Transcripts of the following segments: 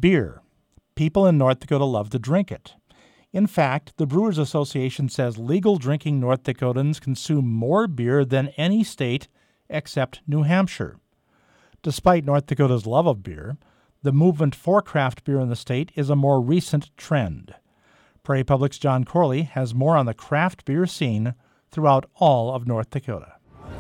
beer. People in North Dakota love to drink it. In fact, the Brewers Association says legal drinking North Dakotans consume more beer than any state except New Hampshire. Despite North Dakota's love of beer, the movement for craft beer in the state is a more recent trend. Prairie Public's John Corley has more on the craft beer scene throughout all of North Dakota.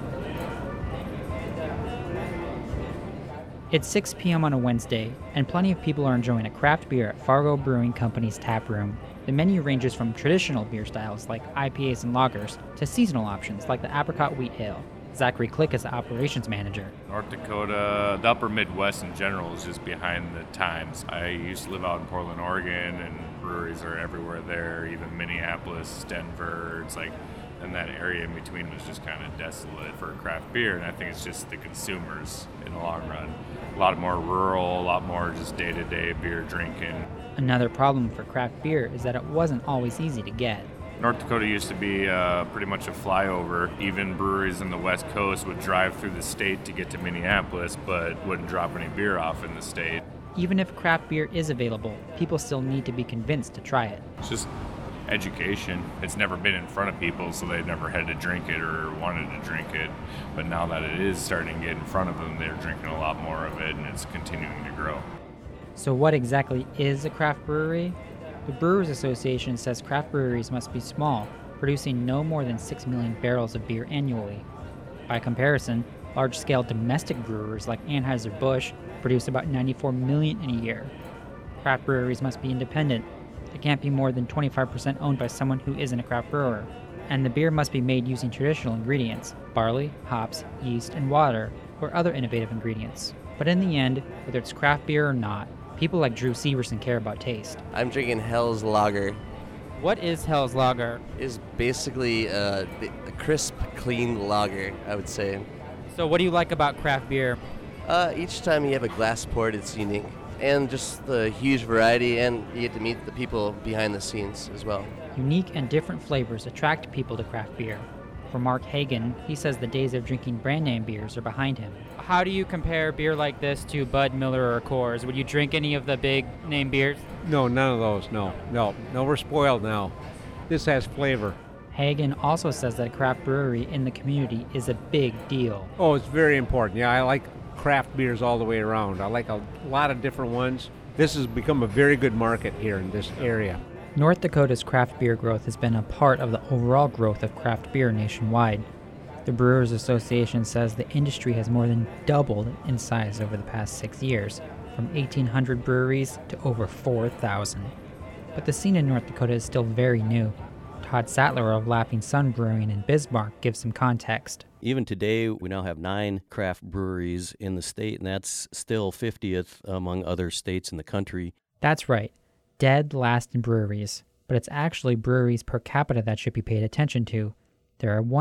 It's 6 p.m. on a Wednesday, and plenty of people are enjoying a craft beer at Fargo Brewing Company's tap room. The menu ranges from traditional beer styles like IPAs and lagers to seasonal options like the Apricot Wheat Ale. Zachary Click is the operations manager. North Dakota, the upper Midwest in general, is just behind the times. I used to live out in Portland, Oregon, and breweries are everywhere there, even Minneapolis, Denver. It's like, and that area in between was just kind of desolate for craft beer, and I think it's just the consumers in the long run. A lot more rural, a lot more just day-to-day beer drinking. Another problem for craft beer is that it wasn't always easy to get. North Dakota used to be pretty much a flyover. Even breweries in the West Coast would drive through the state to get to Minneapolis, but wouldn't drop any beer off in the state. Even if craft beer is available, people still need to be convinced to try it. It's just education. It's never been in front of people, so they've never had to drink it or wanted to drink it. But now that it is starting to get in front of them, they're drinking a lot more of it, and it's continuing to grow. So what exactly is a craft brewery? The Brewers Association says craft breweries must be small, producing no more than 6 million barrels of beer annually. By comparison, large-scale domestic brewers like Anheuser-Busch produce about 94 million in a year. Craft breweries must be independent. They can't be more than 25% owned by someone who isn't a craft brewer. And the beer must be made using traditional ingredients, barley, hops, yeast, and water, or other innovative ingredients. But in the end, whether it's craft beer or not, people like Drew Severson care about taste. I'm drinking Hell's Lager. What is Hell's Lager? It's basically a crisp, clean lager, I would say. So what do you like about craft beer? Each time you have a glass poured, it's unique. And just the huge variety, and you get to meet the people behind the scenes as well. Unique and different flavors attract people to craft beer. For Mark Hagen, he says the days of drinking brand name beers are behind him. How do you compare beer like this to Bud, Miller, or Coors? Would you drink any of the big name beers? No, none of those, no, we're spoiled now. This has flavor. Hagen also says that a craft brewery in the community is a big deal. Oh, it's very important. Yeah, I like craft beers all the way around. I like a lot of different ones. This has become a very good market here in this area. North Dakota's craft beer growth has been a part of the overall growth of craft beer nationwide. The Brewers Association says the industry has more than doubled in size over the past 6 years, from 1,800 breweries to over 4,000. But the scene in North Dakota is still very new. Todd Sattler of Laughing Sun Brewing in Bismarck gives some context. Even today, we now have 9 craft breweries in the state, and that's still 50th among other states in the country. That's right. Dead last in breweries. But it's actually breweries per capita that should be paid attention to. There are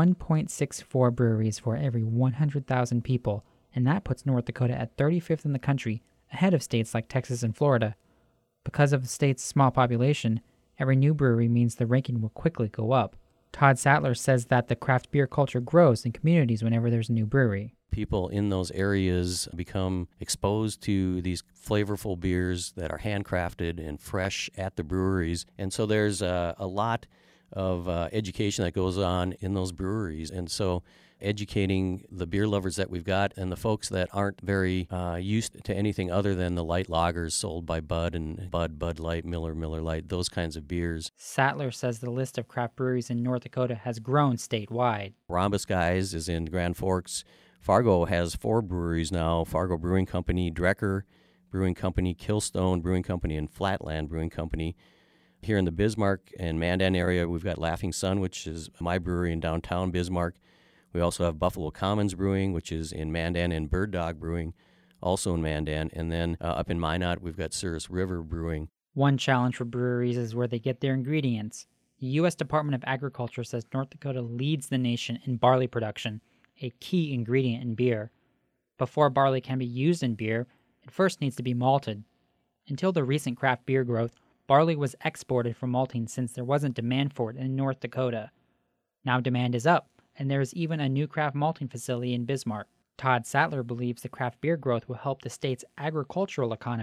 1.64 breweries for every 100,000 people, and that puts North Dakota at 35th in the country, ahead of states like Texas and Florida. Because of the state's small population, every new brewery means the ranking will quickly go up. Todd Sattler says that the craft beer culture grows in communities whenever there's a new brewery. People in those areas become exposed to these flavorful beers that are handcrafted and fresh at the breweries. And so there's a lot of education that goes on in those breweries. And so educating the beer lovers that we've got and the folks that aren't very used to anything other than the light lagers sold by Bud and Bud Light, Miller Lite, those kinds of beers. Sattler says the list of craft breweries in North Dakota has grown statewide. Rhombus Guys is in Grand Forks. Fargo has 4 breweries now: Fargo Brewing Company, Drecker Brewing Company, Killstone Brewing Company, and Flatland Brewing Company. Here in the Bismarck and Mandan area, we've got Laughing Sun, which is my brewery in downtown Bismarck. We also have Buffalo Commons Brewing, which is in Mandan, and Bird Dog Brewing, also in Mandan. And then up in Minot, we've got Souris River Brewing. One challenge for breweries is where they get their ingredients. The U.S. Department of Agriculture says North Dakota leads the nation in barley production, a key ingredient in beer. Before barley can be used in beer, it first needs to be malted. Until the recent craft beer growth, barley was exported for malting since there wasn't demand for it in North Dakota. Now demand is up, and there is even a new craft malting facility in Bismarck. Todd Sattler believes the craft beer growth will help the state's agricultural economy.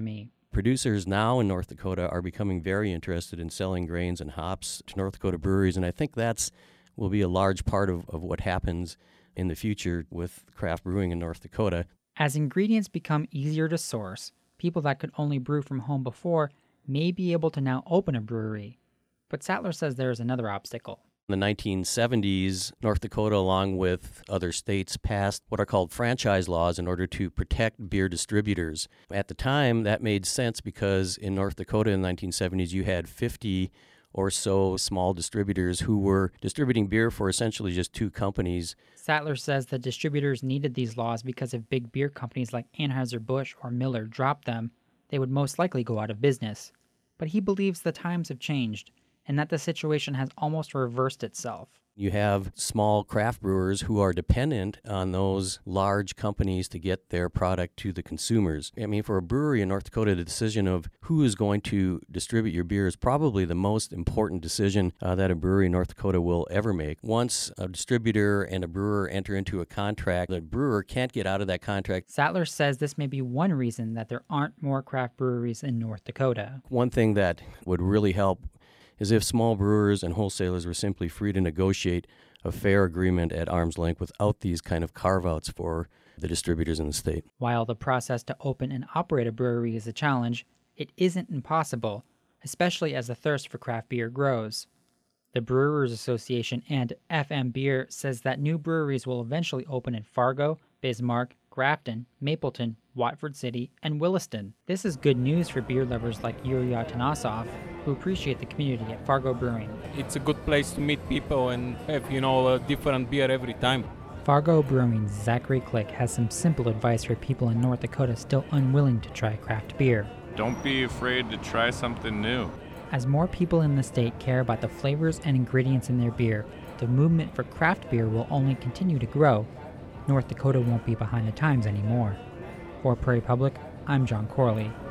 Producers now in North Dakota are becoming very interested in selling grains and hops to North Dakota breweries, and I think that's will be a large part of what happens in the future with craft brewing in North Dakota. As ingredients become easier to source, people that could only brew from home before may be able to now open a brewery. But Sattler says there is another obstacle. In the 1970s, North Dakota, along with other states, passed what are called franchise laws in order to protect beer distributors. At the time, that made sense because in North Dakota in the 1970s, you had 50 or so small distributors who were distributing beer for essentially just two companies. Sattler says the distributors needed these laws because if big beer companies like Anheuser-Busch or Miller dropped them, they would most likely go out of business. But he believes the times have changed, and that the situation has almost reversed itself. You have small craft brewers who are dependent on those large companies to get their product to the consumers. I mean, for a brewery in North Dakota, the decision of who is going to distribute your beer is probably the most important decision that a brewery in North Dakota will ever make. Once a distributor and a brewer enter into a contract, the brewer can't get out of that contract. Sattler says this may be one reason that there aren't more craft breweries in North Dakota. One thing that would really help is if small brewers and wholesalers were simply free to negotiate a fair agreement at arm's length without these kind of carve-outs for the distributors in the state. While the process to open and operate a brewery is a challenge, it isn't impossible, especially as the thirst for craft beer grows. The Brewers Association and FM Beer says that new breweries will eventually open in Fargo, Bismarck, Grafton, Mapleton, Watford City, and Williston. This is good news for beer lovers like Yuri Atanasov, who appreciate the community at Fargo Brewing. It's a good place to meet people and have, a different beer every time. Fargo Brewing's Zachary Click has some simple advice for people in North Dakota still unwilling to try craft beer. Don't be afraid to try something new. As more people in the state care about the flavors and ingredients in their beer, the movement for craft beer will only continue to grow. North Dakota won't be behind the times anymore. For Prairie Public, I'm John Corley.